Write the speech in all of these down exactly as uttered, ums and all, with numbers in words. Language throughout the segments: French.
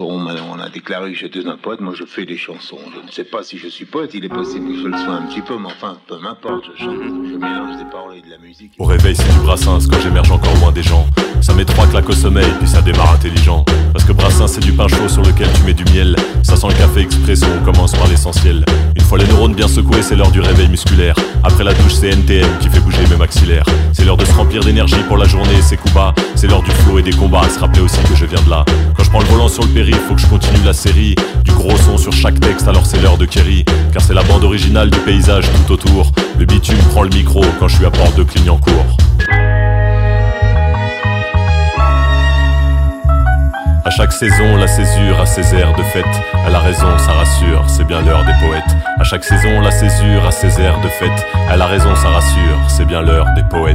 Bon, on a déclaré que j'étais un poète, moi je fais des chansons. Je ne sais pas si je suis poète, il est possible que je le sois un petit peu, mais enfin, peu m'importe, je chante, je mélange des paroles et de la musique. Au réveil, c'est du Brassens quand j'émerge encore loin des gens. Ça met trois claques au sommeil, puis ça démarre intelligent. Parce que Brassens, c'est du pain chaud sur lequel tu mets du miel. Ça sent le café expresso, on commence par l'essentiel. Une fois les neurones bien secoués, c'est l'heure du réveil musculaire. Après la douche, c'est N T M qui fait bouger mes maxillaires. C'est l'heure de se remplir d'énergie pour la journée, c'est coups bas. C'est l'heure du flow et des combats, à se rappeler aussi que je viens de là. Quand je prends le volant sur le périph', faut que je continue la série. Du gros son sur chaque texte, alors c'est l'heure de Kerry. Car c'est la bande originale du paysage tout autour. Le bitume prend le micro quand je suis à Porte de Clignancourt. À chaque saison, la césure a ses airs de fête. Elle a raison, ça rassure, c'est bien l'heure des poètes. À chaque saison, la césure a ses airs de fête. Elle a raison, ça rassure, c'est bien l'heure des poètes.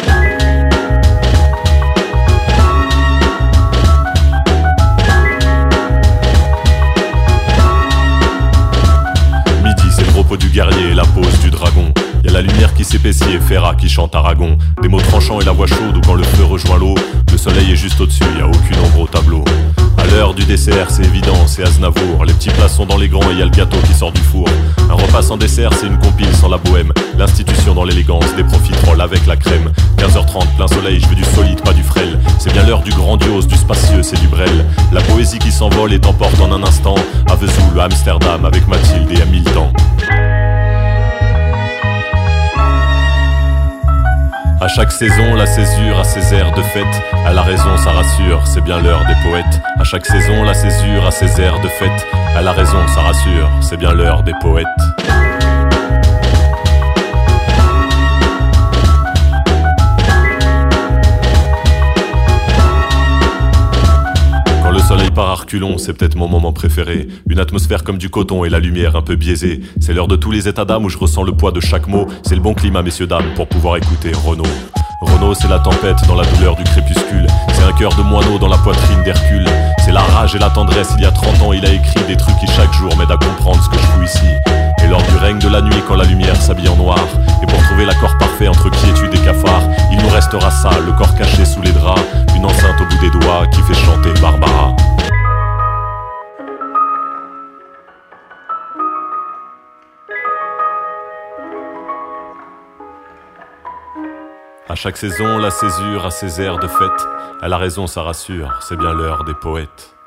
Midi, c'est le repos du guerrier et la pause du dragon. Y'a la lumière qui s'épaissit et Ferrat qui chante Aragon. Des mots tranchants et la voix chaude où quand le feu rejoint l'eau, le soleil est juste au-dessus, y'a aucune ombre au tableau. À l'heure du dessert, c'est évident, c'est Aznavour. Les petits plats sont dans les grands et y'a le gâteau qui sort du four. Un repas sans dessert, c'est une compile sans la bohème. L'institution dans l'élégance, des profiteroles avec la crème. quinze heures trente, plein soleil, je veux du solide, pas du frêle. C'est bien l'heure du grandiose, du spacieux, c'est du Brel. La poésie qui s'envole et t'emporte en un instant. À Vesoul, à Amsterdam, avec Mathilde et à mille temps. À chaque saison, la césure a ses airs de fête. Elle a raison, ça rassure, c'est bien l'heure des poètes. À chaque saison, la césure a ses airs de fête. Elle a raison, ça rassure, c'est bien l'heure des poètes. Quand le soleil part à reculons, c'est peut-être mon moment préféré. Une atmosphère comme du coton et la lumière un peu biaisée. C'est l'heure de tous les états d'âme où je ressens le poids de chaque mot. C'est le bon climat, messieurs dames, pour pouvoir écouter Renaud. Renaud, c'est la tempête dans la douleur du crépuscule. C'est un cœur de moineau dans la poitrine d'Hercule. C'est la rage et la tendresse, il y a trente ans il a écrit des trucs qui chaque jour m'aident à comprendre ce que je fous ici. Et lors du règne de la nuit quand la lumière s'habille en noir, et pour trouver l'accord parfait entre quiétude et cafard, il nous restera ça, le corps caché sous les draps, une enceinte au bout des doigts qui fait chanter Barbara. À chaque saison, la césure a ses airs de fête. Elle a raison, ça rassure, c'est bien l'heure des poètes.